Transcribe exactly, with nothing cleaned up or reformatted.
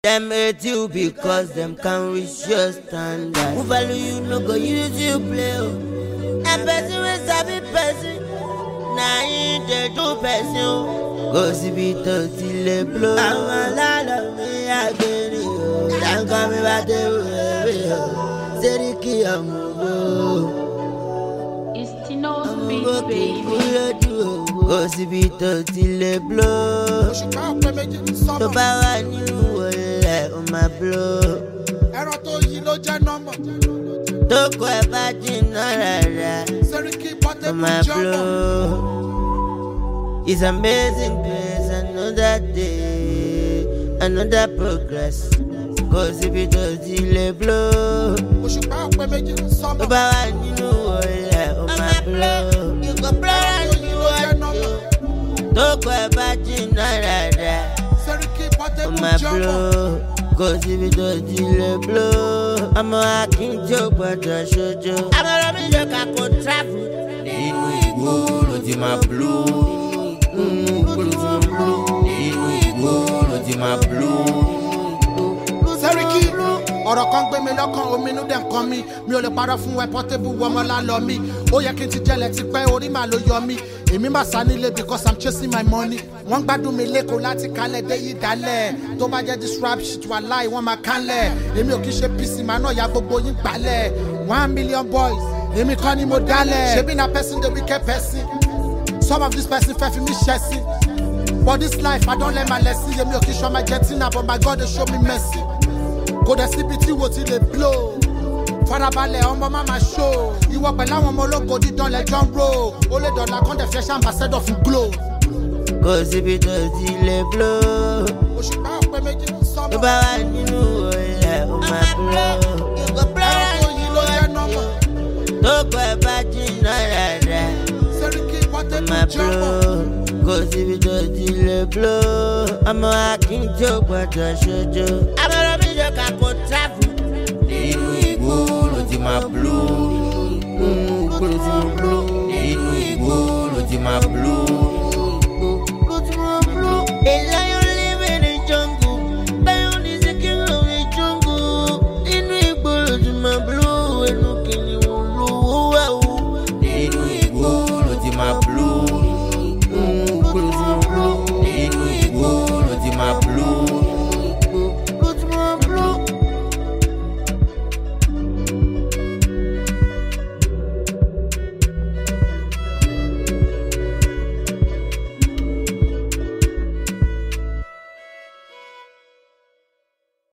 Them hate you because them can't reach your standard. Who value you no go use you play. And person with sabi person. Now you dey do person. Go see be till they blow. I'm a lot of me again. Don't call me back there. Seriki amugo. It's Tino's big baby. Go see be till they blow. To buy new wallet on my blow. Ẹran tó yí ló jẹ́ nọ́mbà. To go back in rara. Seriki On my blow. It's amazing grace, another day, another progress. Cause if it does delay blow. Òṣùpá ọ̀pẹ méjì ń sọ́mọ̀. To buy new wallet on my blow. You go blow Ẹran tó yí ló jẹ́ nọ́mbà. To go back in rara. Seriki On Portable my jumbo. blow, cause if it does delay blow, I'm a hacking joke, but I showed you. I'm a rubbish joke, I could travel. Nínú igbó ló ti máa blow. Nínú igbó ló ti máa blow. Nínú igbó ló ti máa blow. Seriki ọ̀rọ̀ kan gbé mi lọ́kàn ominú dẹ̀ ń kan mi mi ò lè parọ́ fún ẹ Portable ọmọ lálọ́ mi ó yẹ kí n ti jẹ́lẹ̀ ti pẹ́ orí màá ló yọ mi èmi máa sá nílé because I'm chasing my money wọ́n gbádùn mi lẹ́kọ̀ọ́ láti kalẹ̀ dé yí dálẹ̀ tó bá jẹ́ this rap shit wà láì wọ́n máa kálẹ̀ èmi ò kí ṣe P C màá náà ya gbogbo yín gbalẹ̀ one million boys èmi kọ́ ni mo dálẹ̀ ṣebí na person dey wicked person some of this person fẹ́ fi mí ṣẹ́sìn but this life I don't learn my lesson èmi ò kí ṣọ́ my jettina but my God dey show me mercy. Kò dẹ̀ síbi tí wo ti lè blow farabalẹ̀ ọmọ máma show ìwọ pẹ̀lú àwọn ọmọ ológo dídán lẹ́jọ́ ń ro ó lè dọ̀là kan dẹ̀ fẹ́ ṣàmbàṣẹ́dọ̀ fún glow. Kò síbi tó ti lè blow. Òṣùpá ọ̀pẹ méjì ń sọ́mọ̀. Tó bá wà nínú ọ̀lẹ́ ó máa blow. Ẹran tó yí ló jẹ́ nọ́mbà. Tó kọ́ ẹ bá jìnnà rárá. Seriki On Portable my jumbo. blow, cause if it does delay blow, I'm a hacking joke, but I showed you. I'm a rubbish joke, I could travel. Nínú igbó ló ti máa blow. Nínú igbó ló ti máa blow. Nínú igbó ló ti máa blow.